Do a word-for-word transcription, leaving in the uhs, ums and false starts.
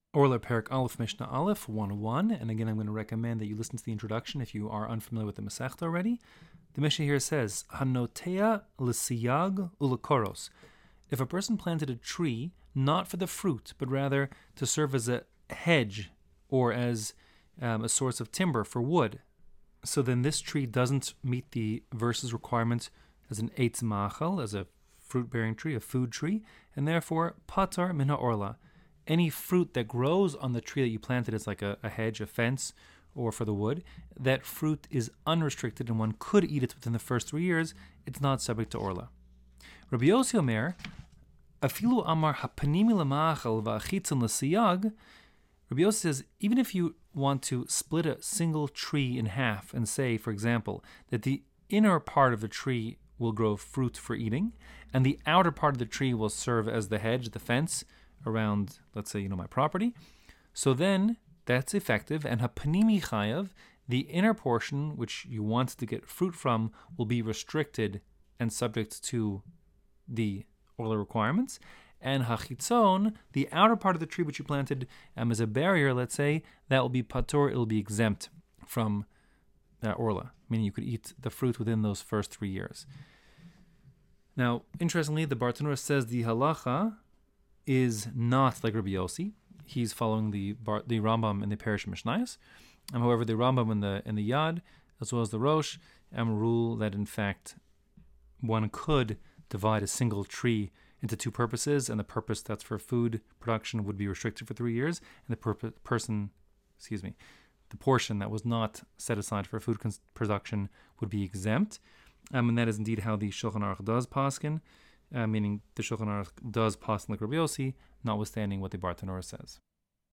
Orla Perak Aleph Mishnah Aleph one oh one, and again I'm going to recommend that you listen to the introduction if you are unfamiliar with the Masechta already. The Mishnah here says, Hanotea l'siyag u'lekoros. If a person planted a tree, not for the fruit, but rather to serve as a hedge or as um, a source of timber for wood, so then this tree doesn't meet the verse's requirement as an eitz machal, as a fruit-bearing tree, a food tree, and therefore patar min ha'orla. Any fruit that grows on the tree that you planted as like a, a hedge, a fence, or for the wood, that fruit is unrestricted and one could eat it within the first three years. It's not subject to orla. Rabbi Yossi Omer, afilu amar hapanimi lamachal va'achitzon l'siyag. Rabbi Yossi says, even if you want to split a single tree in half and say, for example, that the inner part of the tree will grow fruit for eating, and the outer part of the tree will serve as the hedge, the fence, around, let's say, you know, my property. So then that's effective, and hapanimi chayav, the inner portion which you want to get fruit from, will be restricted and subject to the orla requirements. And hachitzon, the outer part of the tree which you planted um, as a barrier, let's say, that will be patur, it will be exempt from uh, orla, meaning you could eat the fruit within those first three years. Now, interestingly, the Bartanura says the halacha is not like Rabbi Yossi. He's following the Bar, the Rambam in the Parish of Mishnayos. Um, however, the Rambam in the in the Yad, as well as the Rosh, um, rule that in fact one could divide a single tree into two purposes, and the purpose that's for food production would be restricted for three years, and the purpose, person, excuse me, the portion that was not set aside for food cons- production would be exempt, um, and that is indeed how the Shulchan Aruch does paskin, uh, meaning the Shulchan Aruch does paskin like Rabbi Yossi, notwithstanding what the Bartanura says.